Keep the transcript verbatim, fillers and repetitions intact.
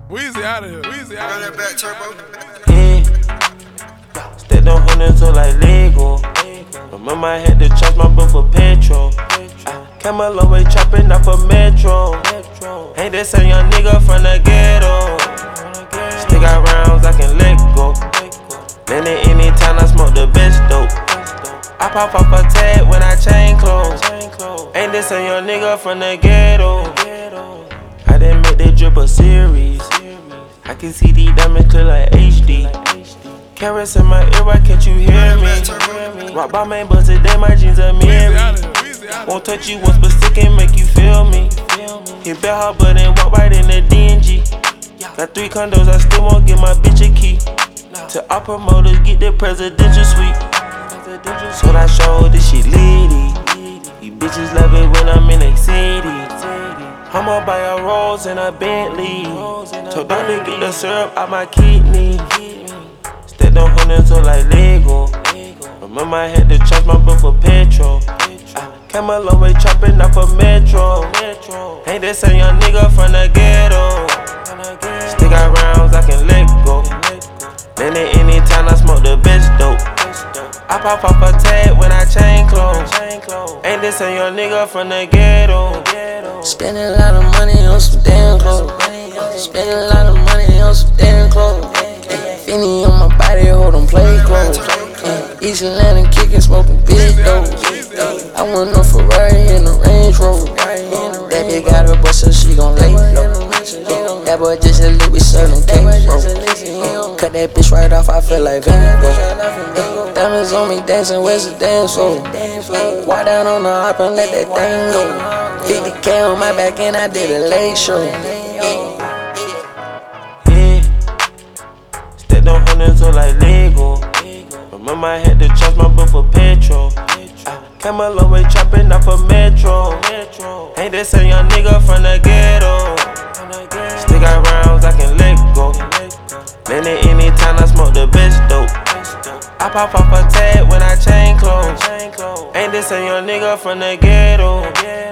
Weezy out of here. Weezy out of here. Back turbo. Yeah. Stepped on hundreds so like Lego. Remember I had to charge my book for petrol. I came a long way chopping up a metro. Ain't that some young nigga from the ghetto. Still got rounds I can let go. Then at any time I smoke the best dope. I pop off a tag when I chain clothes. Ain't this a young nigga from the ghetto. I didn't make that drip a series. I can see these diamonds clear like H D. Carrots in my ear, why can't you hear me? Rock by main, but today my jeans are mirror. Won't touch you once, but stick and make you feel me. Hit back hard, but then walk right in the D N G. Got three condos, I still won't give my bitch a key. To our promoters, get the presidential suite. So I showed this shit litty. You bitches love it when I'm in a city. I'ma buy a Rolls and a Bentley. Told them to get the syrup out my kidney. Stepped on hundreds so like Lego. Remember I had to charge my book for petrol. I came a long way chopping up a metro. Ain't that some young nigga from the ghetto. Still got rounds I can let go. Then at any time I smoke the best dope. I pop off a tag when I chain clothes. Ain't this a young nigga from the ghetto. Spending a lot of money on some damn clothes. Spending a lot of money on some damn clothes. Finny on my body, hold on play clothes. East Atlanta kicking, smoking big dope. I want no Ferrari and a Range Rover. That bitch got her butt so she gon' lay low. That boy just a lick, we serving cake, bro. Cut that bitch right off, I feel like Van Gogh. Diamonds on me dancing, where's the dance floor? Walk down on the hop and let that thing go. fifty K on my back and I did a late show. Yeah. Stepped on hundreds so like Lego. Remember I had to charge my book for petrol. I came a long way chopping up a metro. Ain't that some young nigga from the ghetto. Still got rounds I can let go. Then at any time I smoke the best dope. I pop off a tag when I chain clothes. Ain't this a young nigga from the ghetto.